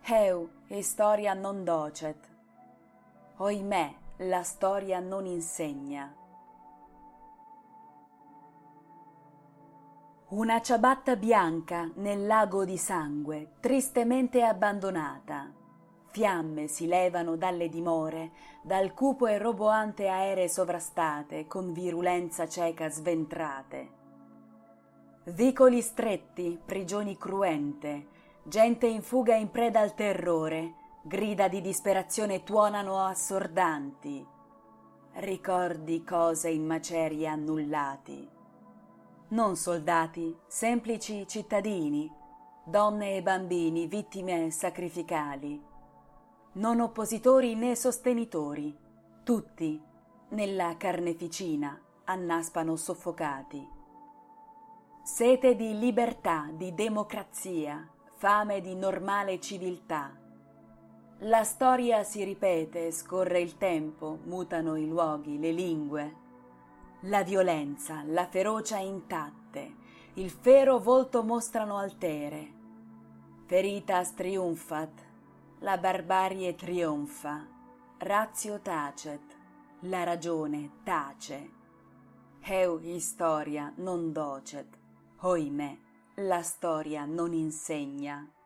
Eu, historia non docet. Oimè, la storia non insegna. Una ciabatta bianca nel lago di sangue, tristemente abbandonata. Fiamme si levano dalle dimore, dal cupo e roboante aeree sovrastate, con virulenza cieca sventrate. Vicoli stretti, prigioni cruente, gente in fuga in preda al terrore, grida di disperazione tuonano assordanti. Ricordi cose in macerie annullati. Non soldati, semplici cittadini, donne e bambini vittime sacrificali. Non oppositori né sostenitori, tutti nella carneficina annaspano soffocati. Sete di libertà, di democrazia, fame di normale civiltà. La storia si ripete, scorre il tempo, mutano i luoghi, le lingue. La violenza, la ferocia intatte, il fero volto mostrano altere. Veritas triumfat, la barbarie trionfa, ratio tacet, la ragione tace. Eu historia non docet. Oimè, la storia non insegna.